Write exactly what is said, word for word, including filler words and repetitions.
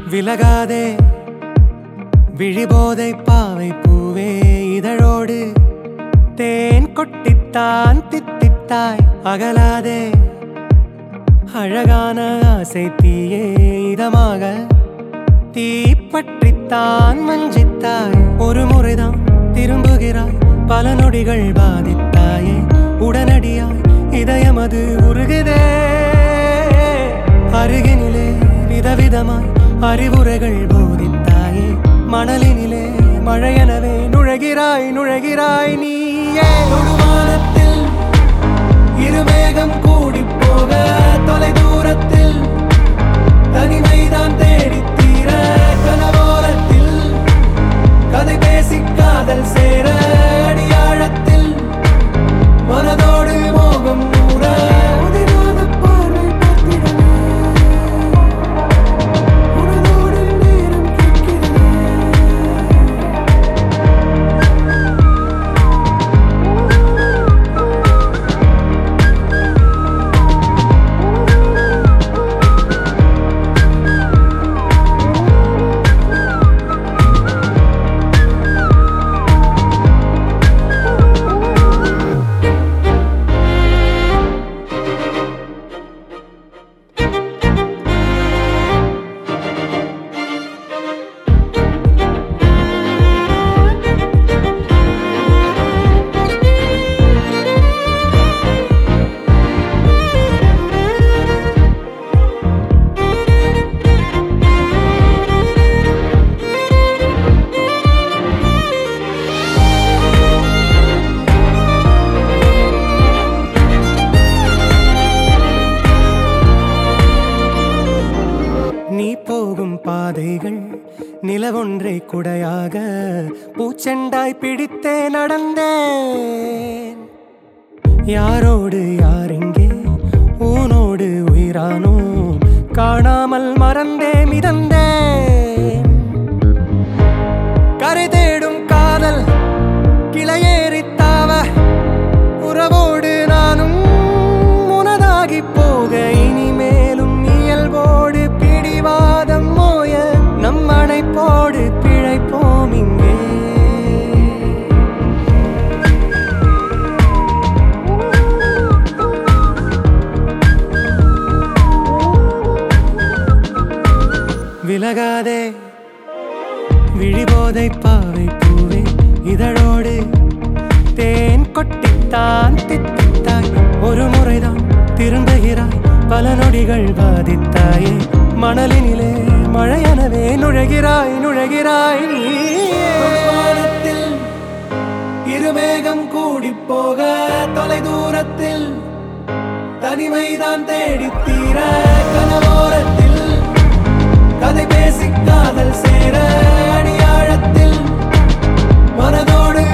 விலகாதே விழிபோதை பாவை பூவே இதழோடு தேன் கொட்டித்தான் தித்தித்தாய் அகலாதே அழகான ஆசை தீயே இதமாக தீப்பற்றித்தான் மஞ்சித்தாய் ஒரு முறைதான் திரும்புகிறாய் பல நொடிகள் பாதித்தாயே உடனடியாய் இதயமது உருகுதே அருகினிலே விதவிதமாய் அறிவுரைகள் போதித்தாயே மணலினிலே மழையெனவே நுழைகிறாய் நுழைகிறாய் நீயே தொடுவானத்தில் இருமேகம் கூடிப் போக தொலை தூரத்தில் தனிமைதான் தேடித் தீர கனவோரத்தில் கதை பேசி காதல் சேர அடியாழத்தில் மனதோடு மோகம் நூற உதிராத பார்வை பார்த்திடவே உனதோடு நேரம் கேட்கிறதே நீ போகும் பாதைகள் நிலவொன்றை குடையாக பூச்செண்டாய் பிடித்தே நடந்தேன் யாரோடு யாரெங்கே ஊனோடு உயிரானோ காணாமல் மறந்தே மிதந்தேன் கரை தேடும் காதல் கிளையேறித்தாவ உறவோடு நானும் உனதாகி போக இனிமேலும் இயல்போடு பிடிவாதம் மோய நம் அணைப்போடு பிழைப்போம் இங்கே விலகாதே விழிபோதை பாவை பூவே இதழோடு தேன் கொட்டித்தான் தித்தித்தாய் ஒரு முறைதான் திரும்புகிறாய் பல நொடிகள் பாதித்தாயே மணலினிலே மழையெனவே நுழைகிறாய் நுழைகிறாய் நீவானத்தில் இருமேகம் கூடிப் போக தொலை தூரத்தில் தனிமைதான் தேடித் தீர கனவோரத்தில் கதை பேசி காதல் சேர அடியாழத்தில் மனதோடு